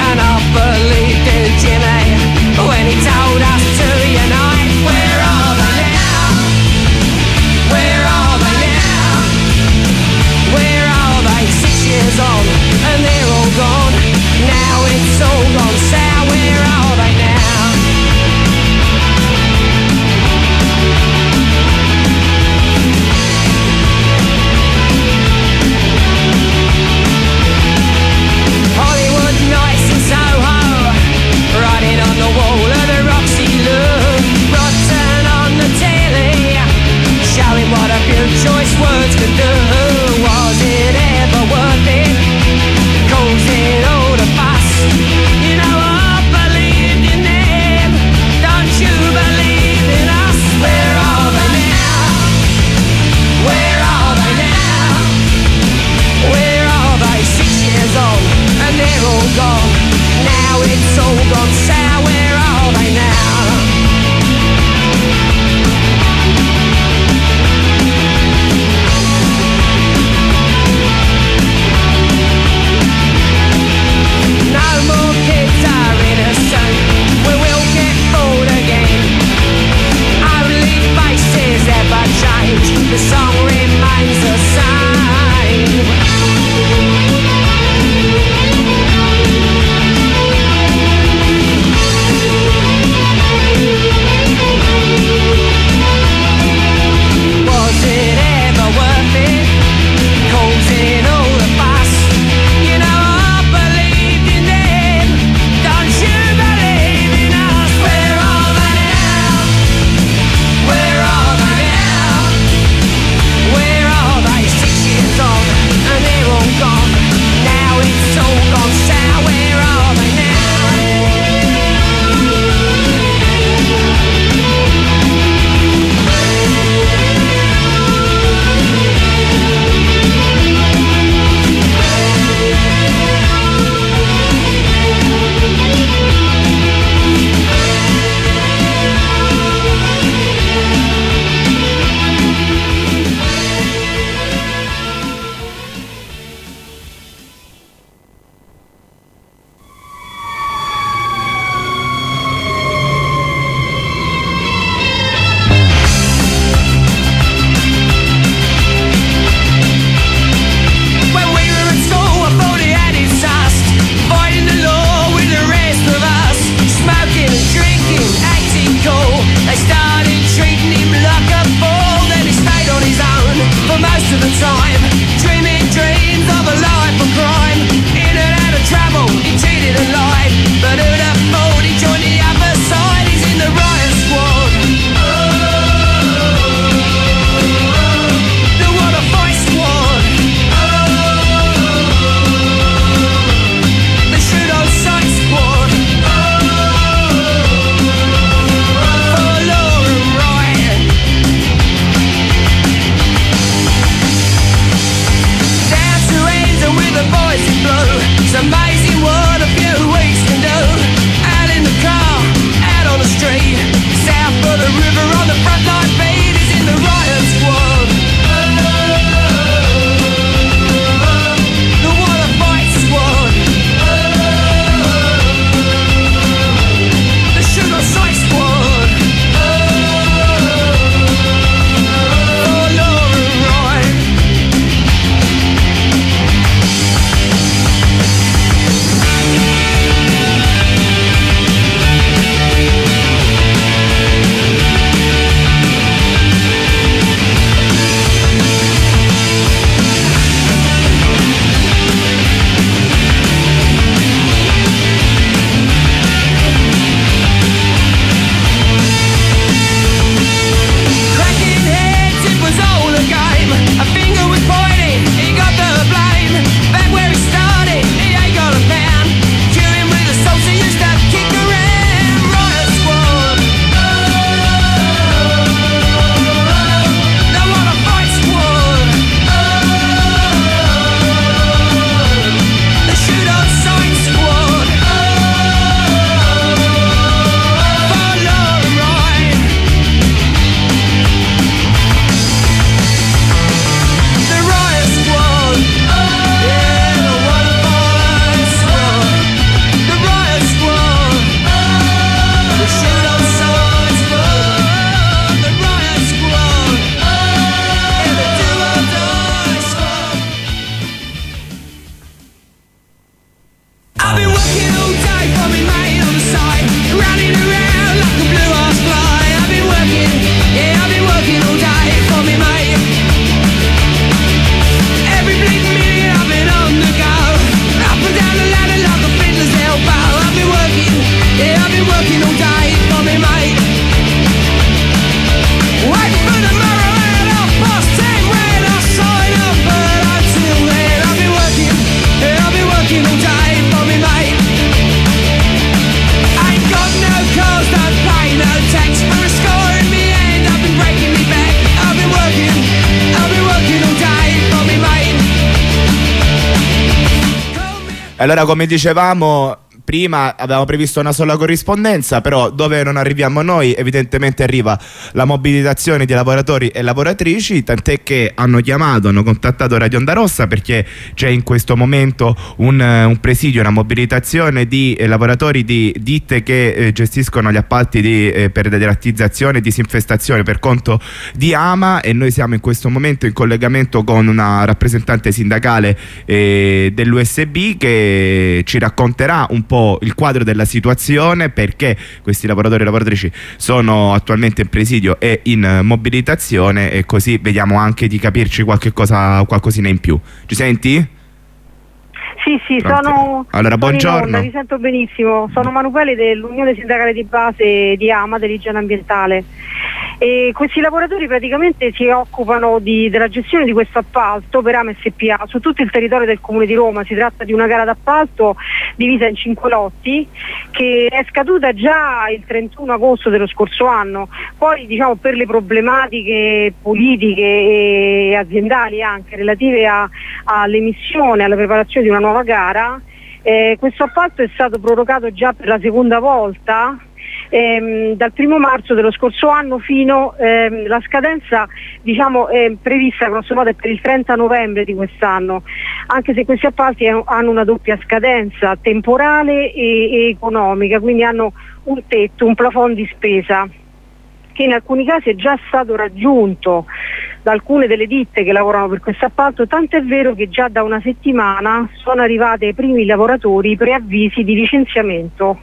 Allora, come dicevamo prima, avevamo previsto una sola corrispondenza, però dove non arriviamo noi evidentemente arriva la mobilitazione di lavoratori e lavoratrici, tant'è che hanno chiamato, hanno contattato Radio Onda Rossa perché c'è in questo momento un, un presidio, una mobilitazione di eh, lavoratori di ditte che eh, gestiscono gli appalti di, eh, per derattizzazione e disinfestazione per conto di AMA, e noi siamo in questo momento in collegamento con una rappresentante sindacale eh, dell'U S B che ci racconterà un po' il quadro della situazione, perché questi lavoratori e lavoratrici sono attualmente in presidio e in mobilitazione, e così vediamo anche di capirci qualche cosa, qualcosina in più. Ci senti? Sì, sì, Pronto? sono, allora, sono buongiorno. in onda, vi sento benissimo. Sono Manuele dell'Unione Sindacale di Base di AMA, dell'igiene ambientale. E questi lavoratori praticamente si occupano di, della gestione di questo appalto per AMA S P A su tutto il territorio del Comune di Roma. Si tratta di una gara d'appalto divisa in cinque lotti che è scaduta già il trentuno agosto dello scorso anno. Poi, diciamo, per le problematiche politiche e aziendali anche relative a, all'emissione, alla preparazione di una nuova gara, eh, questo appalto è stato prorogato già per la seconda volta. Ehm, dal primo marzo dello scorso anno fino ehm, la scadenza, diciamo, è prevista grosso modo per il trenta novembre di quest'anno, anche se questi appalti hanno una doppia scadenza temporale e, e economica, quindi hanno un tetto, un plafond di spesa che in alcuni casi è già stato raggiunto da alcune delle ditte che lavorano per questo appalto, tanto è vero che già da una settimana sono arrivati ai primi lavoratori preavvisi di licenziamento.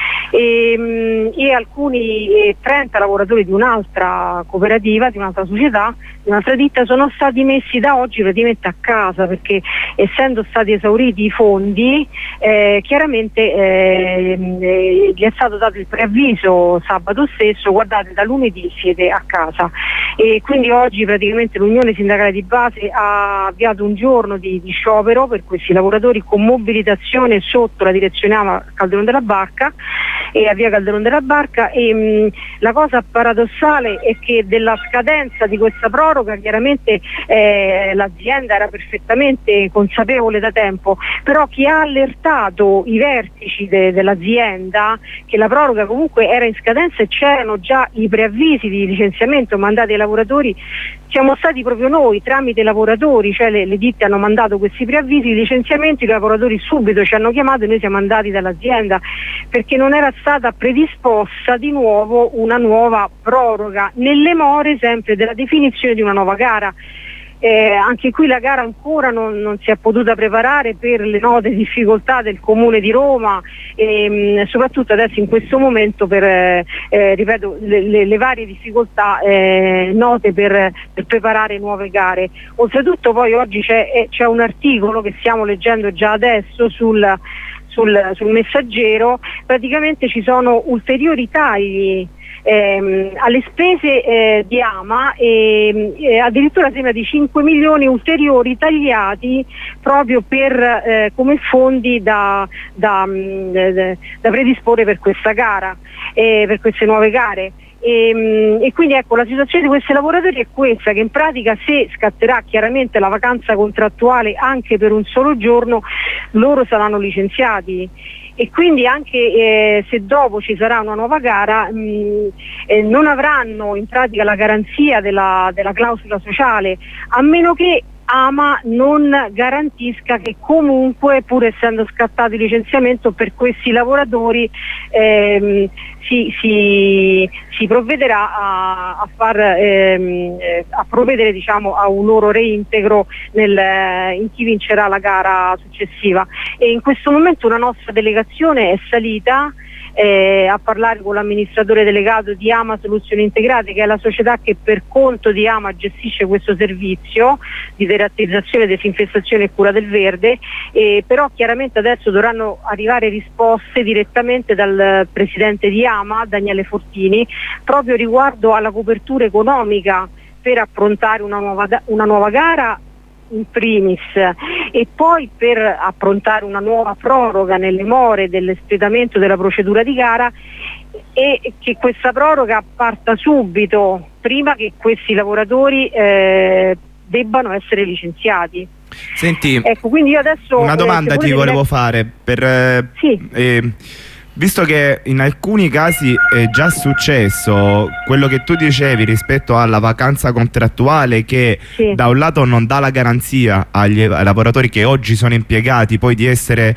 E, e alcuni eh, trenta lavoratori di un'altra cooperativa, di un'altra società, di un'altra ditta sono stati messi da oggi praticamente a casa, perché essendo stati esauriti i fondi eh, chiaramente eh, eh, gli è stato dato il preavviso sabato stesso: guardate, da lunedì siete a casa. E quindi oggi praticamente l'Unione Sindacale di Base ha avviato un giorno di, di sciopero per questi lavoratori con mobilitazione sotto la direzione AMA Calderone della Barca e a via Calderone della Barca. E mh, la cosa paradossale è che della scadenza di questa proroga chiaramente eh, l'azienda era perfettamente consapevole da tempo, però chi ha allertato i vertici de dell'azienda che la proroga comunque era in scadenza e c'erano già i preavvisi di licenziamento mandati ai lavoratori siamo stati proprio noi, tramite i lavoratori, cioè le, le ditte hanno mandato questi preavvisi di licenziamento, i lavoratori subito ci hanno chiamato e noi siamo andati dall'azienda perché non era stata predisposta di nuovo una nuova proroga, nelle more sempre della definizione di una nuova gara. Eh, anche qui la gara ancora non, non si è potuta preparare per le note difficoltà del Comune di Roma e mh, soprattutto adesso in questo momento per eh, eh, ripeto le, le, le varie difficoltà eh, note per, per preparare nuove gare. Oltretutto poi oggi c'è eh, un articolo che stiamo leggendo già adesso sul, sul, sul Messaggero, praticamente ci sono ulteriori tagli Ehm, alle spese eh, di AMA e eh, addirittura sembra di cinque milioni ulteriori tagliati proprio per eh, come fondi da, da, da, da predisporre per questa gara, eh, per queste nuove gare. E, e quindi ecco, la situazione di questi lavoratori è questa, che in pratica se scatterà chiaramente la vacanza contrattuale anche per un solo giorno loro saranno licenziati. E quindi anche eh, se dopo ci sarà una nuova gara mh, eh, non avranno in pratica la garanzia della, della clausola sociale, a meno che AMA non garantisca che comunque, pur essendo scattato il licenziamento per questi lavoratori, ehm, si, si, si provvederà a, a, far, ehm, a provvedere, diciamo, a un loro reintegro nel, in chi vincerà la gara successiva. E in questo momento una nostra delegazione è salita Eh, a parlare con l'amministratore delegato di AMA Soluzioni Integrate, che è la società che per conto di AMA gestisce questo servizio di derattizzazione, disinfestazione e cura del verde, eh, però chiaramente adesso dovranno arrivare risposte direttamente dal presidente di AMA, Daniele Fortini, proprio riguardo alla copertura economica per approntare una nuova, una nuova gara in primis, e poi per approntare una nuova proroga nelle more dell'espletamento della procedura di gara, e che questa proroga parta subito, prima che questi lavoratori eh, debbano essere licenziati. Senti, ecco, quindi io adesso una domanda eh, ti volevo le... fare per, eh, sì. eh, visto che in alcuni casi è già successo quello che tu dicevi rispetto alla vacanza contrattuale, che sì. da un lato non dà la garanzia agli, ai lavoratori che oggi sono impiegati poi di essere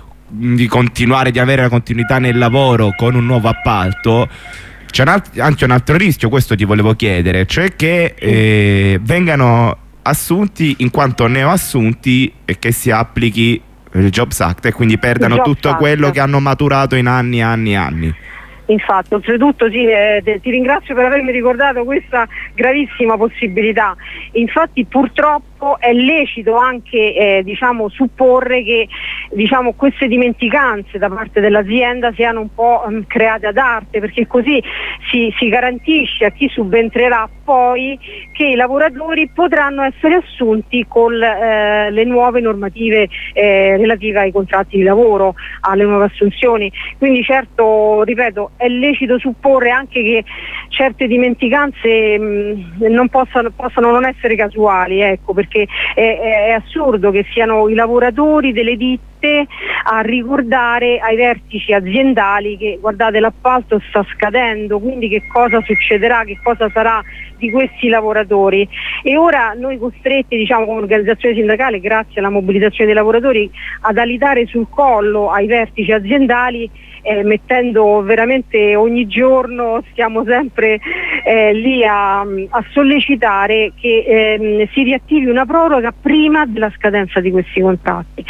di continuare, di avere la continuità nel lavoro con un nuovo appalto, c'è un anche un altro rischio, questo ti volevo chiedere, cioè che eh, vengano assunti in quanto neoassunti e che si applichi il Jobs Act e quindi perdano tutto Act. quello che hanno maturato in anni e anni e anni. Infatti, oltretutto sì, eh, ti ringrazio per avermi ricordato questa gravissima possibilità. Infatti purtroppo è lecito anche eh, diciamo, supporre che diciamo, queste dimenticanze da parte dell'azienda siano un po' um, create ad arte, perché così si, si garantisce a chi subentrerà poi che i lavoratori potranno essere assunti con eh, le nuove normative eh, relative ai contratti di lavoro, alle nuove assunzioni. Quindi certo, ripeto, è lecito supporre anche che certe dimenticanze mh, non possano, possano non essere casuali, ecco, perché è, è, è assurdo che siano i lavoratori delle ditte a ricordare ai vertici aziendali che guardate l'appalto sta scadendo, quindi che cosa succederà, che cosa sarà di questi lavoratori. E ora noi costretti, diciamo, come organizzazione sindacale, grazie alla mobilitazione dei lavoratori, ad alitare sul collo ai vertici aziendali, eh, mettendo veramente ogni giorno, stiamo sempre eh, lì a, a sollecitare che eh, si riattivi una proroga prima della scadenza di questi contratti.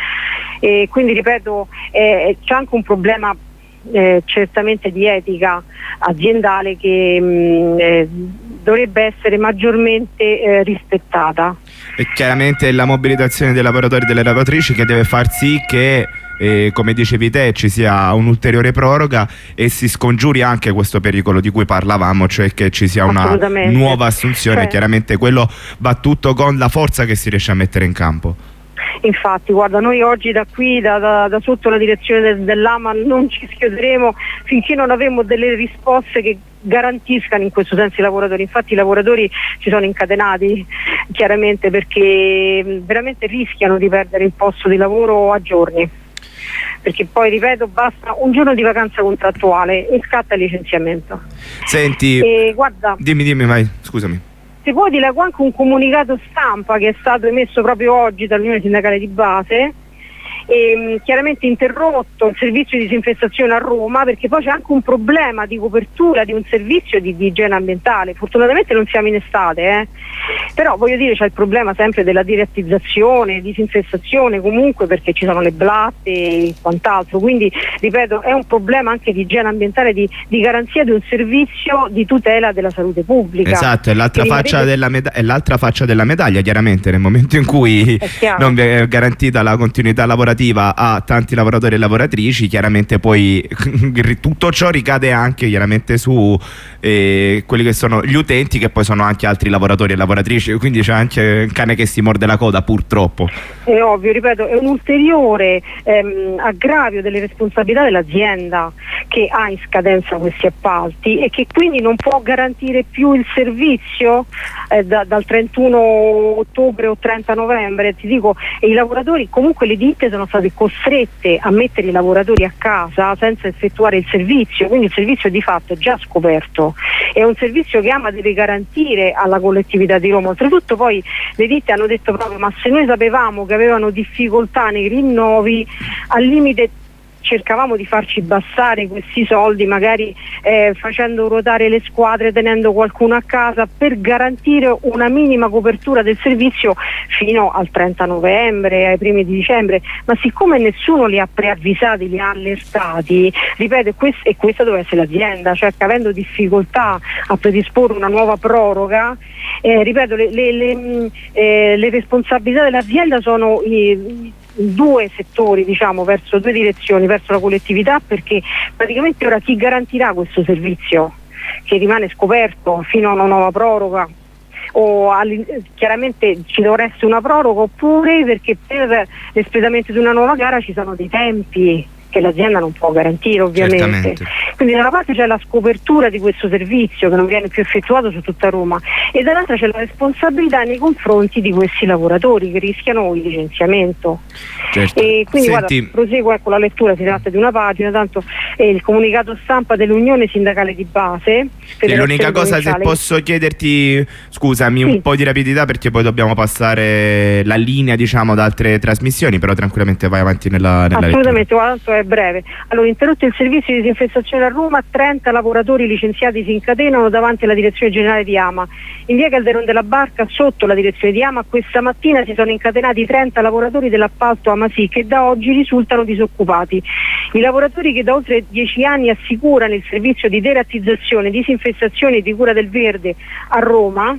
E quindi ripeto, eh, c'è anche un problema eh, certamente di etica aziendale che mh, eh, dovrebbe essere maggiormente eh, rispettata. E chiaramente la mobilitazione dei lavoratori e delle lavoratrici che deve far sì che eh, come dicevi te ci sia un'ulteriore proroga e si scongiuri anche questo pericolo di cui parlavamo, cioè che ci sia una nuova assunzione. Cioè, chiaramente quello va tutto con la forza che si riesce a mettere in campo. Infatti, guarda, noi oggi da qui, da, da, da sotto la direzione del, dell'A M A non ci schioderemo finché non avremo delle risposte che garantiscano in questo senso i lavoratori. Infatti i lavoratori ci sono incatenati chiaramente perché veramente rischiano di perdere il posto di lavoro a giorni, perché poi ripeto basta un giorno di vacanza contrattuale e scatta il licenziamento. Senti, e, guarda, dimmi dimmi vai, scusami. Se poi ti leggo anche un comunicato stampa che è stato emesso proprio oggi dall'Unione Sindacale di Base, e, chiaramente interrotto il servizio di disinfestazione a Roma, perché poi c'è anche un problema di copertura di un servizio di, di igiene ambientale. Fortunatamente non siamo in estate, eh. Però voglio dire c'è il problema sempre della direttizzazione, disinfestazione comunque, perché ci sono le blatte e quant'altro, quindi ripeto è un problema anche di igiene ambientale, di, di garanzia di un servizio di tutela della salute pubblica. Esatto, è l'altra faccia, rimanete... della meda- è l'altra faccia della medaglia, chiaramente nel momento in cui non vi è garantita la continuità lavorativa a tanti lavoratori e lavoratrici, chiaramente poi tutto ciò ricade anche chiaramente su eh, quelli che sono gli utenti, che poi sono anche altri lavoratori e lavoratrici, quindi c'è anche un cane che si morde la coda, purtroppo. È ovvio, ripeto, è un ulteriore ehm, aggravio delle responsabilità dell'azienda che ha in scadenza questi appalti e che quindi non può garantire più il servizio eh, da, dal trentuno ottobre o trenta novembre, ti dico, e i lavoratori, comunque le ditte sono state costrette a mettere i lavoratori a casa senza effettuare il servizio, quindi il servizio di fatto è già scoperto, è un servizio che A M A deve garantire alla collettività di Roma. Oltretutto poi le ditte hanno detto proprio ma se noi sapevamo che avevano difficoltà nei rinnovi, al limite cercavamo di farci bastare questi soldi, magari eh, facendo ruotare le squadre, tenendo qualcuno a casa per garantire una minima copertura del servizio fino al trenta novembre, ai primi di dicembre, ma siccome nessuno li ha preavvisati, li ha allertati, ripeto, e, quest- e questa doveva essere l'azienda, cioè che avendo difficoltà a predisporre una nuova proroga, eh, ripeto, le, le, le, eh, le responsabilità dell'azienda sono i, due settori, diciamo, verso due direzioni, verso la collettività, perché praticamente ora chi garantirà questo servizio che rimane scoperto fino a una nuova proroga, o chiaramente ci dovrà essere una proroga, oppure perché per l'espletamento di una nuova gara ci sono dei tempi che l'azienda non può garantire ovviamente. Certamente. Quindi da una parte c'è la scopertura di questo servizio che non viene più effettuato su tutta Roma e dall'altra c'è la responsabilità nei confronti di questi lavoratori che rischiano il licenziamento. Certo. E quindi Senti... guarda, proseguo ecco la lettura, si tratta di una pagina, tanto è il comunicato stampa dell'Unione Sindacale di Base. E l'unica cosa, se posso chiederti, scusami, sì, un po' di rapidità perché poi dobbiamo passare la linea diciamo da altre trasmissioni, però tranquillamente vai avanti nella, nella assolutamente, guarda, tanto è breve. Allora, interrotto il servizio di disinfestazione a Roma, trenta lavoratori licenziati si incatenano davanti alla direzione generale di Ama. In via Calderon della Barca, sotto la direzione di Ama, questa mattina si sono incatenati trenta lavoratori dell'appalto Amasi che da oggi risultano disoccupati. I lavoratori che da oltre dieci anni assicurano il servizio di derattizzazione, disinfestazione e di cura del verde a Roma,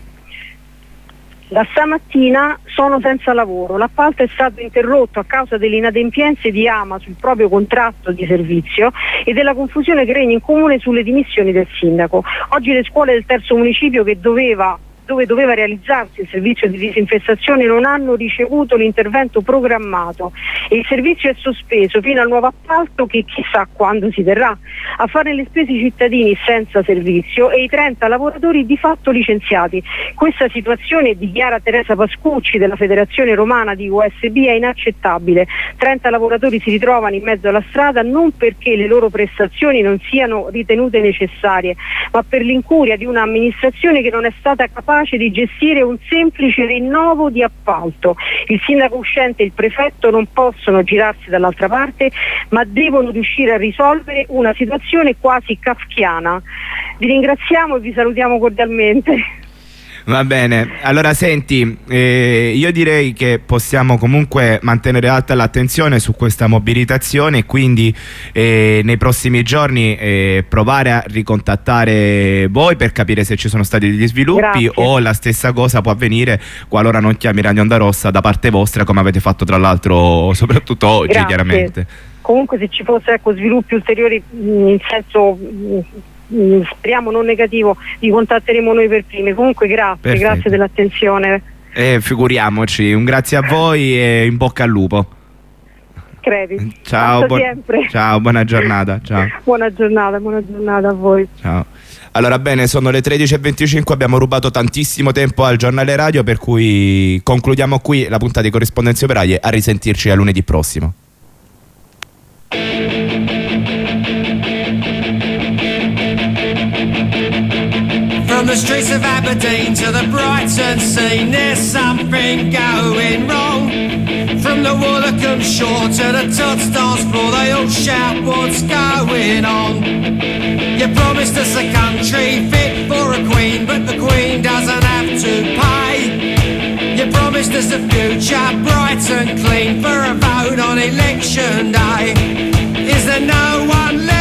da stamattina sono senza lavoro. L'appalto è stato interrotto a causa delle inadempienze di Ama sul proprio contratto di servizio e della confusione che regna in comune sulle dimissioni del sindaco. Oggi le scuole del terzo municipio che doveva dove doveva realizzarsi il servizio di disinfestazione non hanno ricevuto l'intervento programmato e il servizio è sospeso fino al nuovo appalto che chissà quando si terrà. A fare le spese i cittadini senza servizio e i trenta lavoratori di fatto licenziati. Questa situazione, dichiara Teresa Pascucci della Federazione Romana di U S B, è inaccettabile. trenta lavoratori si ritrovano in mezzo alla strada non perché le loro prestazioni non siano ritenute necessarie, ma per l'incuria di un'amministrazione che non è stata capace di gestire un semplice rinnovo di appalto. Il sindaco uscente e il prefetto non possono girarsi dall'altra parte, ma devono riuscire a risolvere una situazione quasi kafkiana. Vi ringraziamo e vi salutiamo cordialmente. Va bene, allora senti, eh, io direi che possiamo comunque mantenere alta l'attenzione su questa mobilitazione e quindi eh, nei prossimi giorni eh, provare a ricontattare voi per capire se ci sono stati degli sviluppi. Grazie. O la stessa cosa può avvenire qualora non chiami Radio Onda Rossa da parte vostra, come avete fatto tra l'altro soprattutto oggi. Grazie. Chiaramente. Comunque se ci fossero ecco, sviluppi ulteriori in senso... speriamo non negativo, vi contatteremo noi per primi. Comunque grazie. Perfetto. Grazie dell'attenzione. Eh, figuriamoci, un grazie a voi e in bocca al lupo. Credi. Ciao, bu ciao, buona giornata. Ciao. Buona giornata, buona giornata a voi. Ciao. Allora bene, sono le tredici e venticinque, abbiamo rubato tantissimo tempo al giornale radio, per cui concludiamo qui la puntata di Corrispondenze Operaie. A risentirci a lunedì prossimo. From the streets of Aberdeen to the Brighton scene, there's something going wrong. From the Woolacombe shore to the Tots dance floor, they all shout what's going on. You promised us a country fit for a queen, but the queen doesn't have to pay. You promised us a future bright and clean for a vote on election day. Is there no one left?